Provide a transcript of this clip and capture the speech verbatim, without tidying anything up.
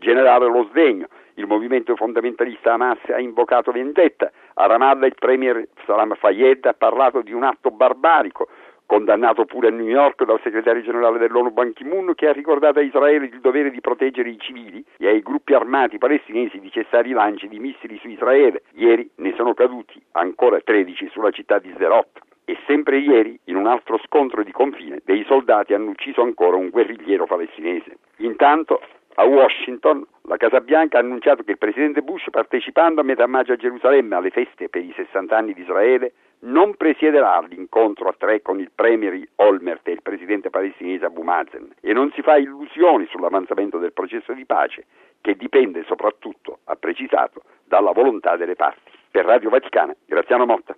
generare lo sdegno. Il movimento fondamentalista Hamas ha invocato vendetta. A Ramallah il premier Salam Fayyad ha parlato di un atto barbarico, condannato pure a New York dal segretario generale dell'ONU Ban Ki-moon, che ha ricordato a Israele il dovere di proteggere i civili e ai gruppi armati palestinesi di cessare i lanci di missili su Israele. Ieri ne sono caduti ancora tredici sulla città di Sderot. E sempre ieri, in un altro scontro di confine, dei soldati hanno ucciso ancora un guerrigliero palestinese. Intanto, a Washington, la Casa Bianca ha annunciato che il presidente Bush, partecipando a metà maggio a Gerusalemme alle feste per i sessanta anni di Israele, non presiederà l'incontro a tre con il premier Olmert e il presidente palestinese Abu Mazen e non si fa illusioni sull'avanzamento del processo di pace, che dipende soprattutto, ha precisato, dalla volontà delle parti. Per Radio Vaticana, Graziano Motta.